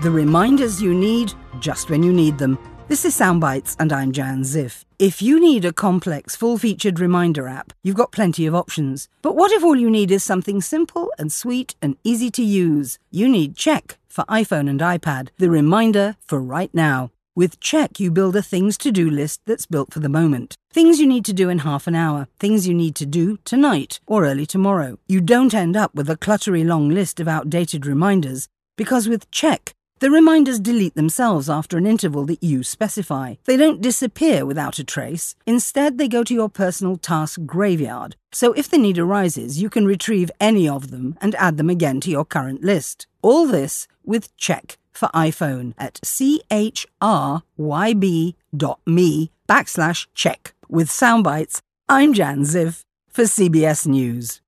The reminders you need just when you need them. This is Soundbites, and I'm Jan Ziff. If you need a complex, full-featured reminder app, you've got plenty of options. But what if all you need is something simple and sweet and easy to use? You need Check for iPhone and iPad, the reminder for right now. With Check, you build a things-to-do list that's built for the moment. Things you need to do in half an hour. Things you need to do tonight or early tomorrow. You don't end up with a cluttery long list of outdated reminders, because with Check, the reminders delete themselves after an interval that you specify. They don't disappear without a trace. Instead, they go to your personal task graveyard. So if the need arises, you can retrieve any of them and add them again to your current list. All this with Check for iPhone at chryb.me/check. With Soundbites, I'm Jan Ziff for CBS News.